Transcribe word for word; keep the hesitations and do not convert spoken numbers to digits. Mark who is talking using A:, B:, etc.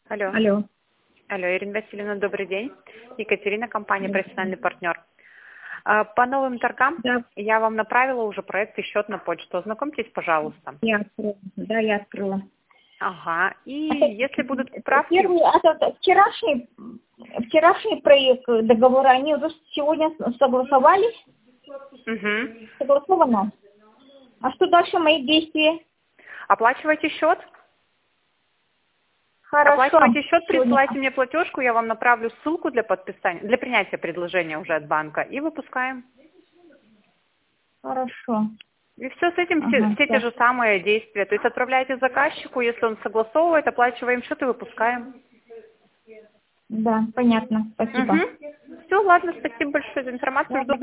A: Алло.
B: Алло.
A: Алло, Ирина Васильевна, добрый день. Екатерина, компания
B: Да.
A: «Профессиональный партнер». А, По новым торгам
B: Да,
A: я вам направила уже проект и счет на почту. Ознакомьтесь, пожалуйста.
B: я открыла. Да, я открыла.
A: Ага. И
B: Это,
A: если будут правки...
B: первый, это вчерашний, вчерашний проект договора, они уже сегодня согласовались?
A: Мгм.
B: Согласовано. А что дальше мои действия?
A: Оплачивайте счет.
B: Хорошо.
A: Оплачивайте счет,
B: Сегодня.
A: присылайте мне платежку, я вам направлю ссылку для подписания, для принятия предложения уже от банка и выпускаем.
B: Хорошо.
A: И все с этим, все,
B: Ага,
A: все те
B: так.
A: же самые действия. То есть отправляйте заказчику, если он согласовывает, оплачиваем счет и выпускаем.
B: Да, понятно. Спасибо.
A: Угу. Все, ладно, спасибо большое за информацию. Жду
B: Ладно.